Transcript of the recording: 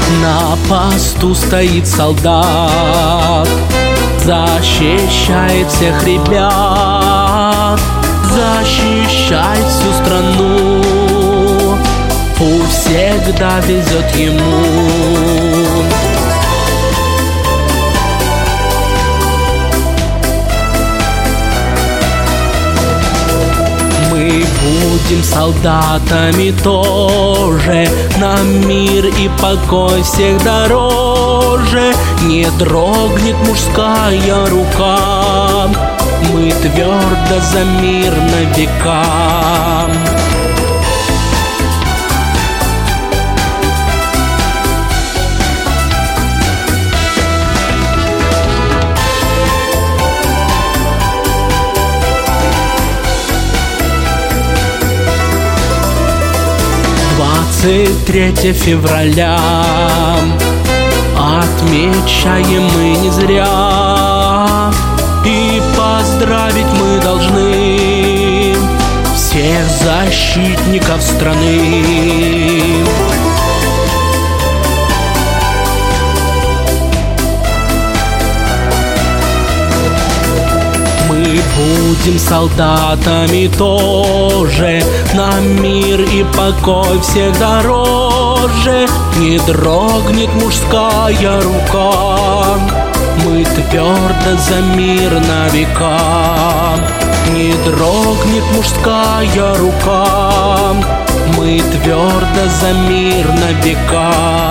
На посту стоит солдат, защищает всех ребят, защищает всю страну, пусть всегда везет ему. Мы будем солдатами тоже, нам мир и покой всех дороже. Не дрогнет мужская рука, мы твердо за мир на века. Двадцать 3 февраля отмечаем мы не зря, и поздравить мы должны всех защитников страны. Мы будем солдатами тоже, нам мир и покой всех дороже. Не дрогнет мужская рука, мы твердо за мир на века. Не дрогнет мужская рука, мы твердо за мир на века.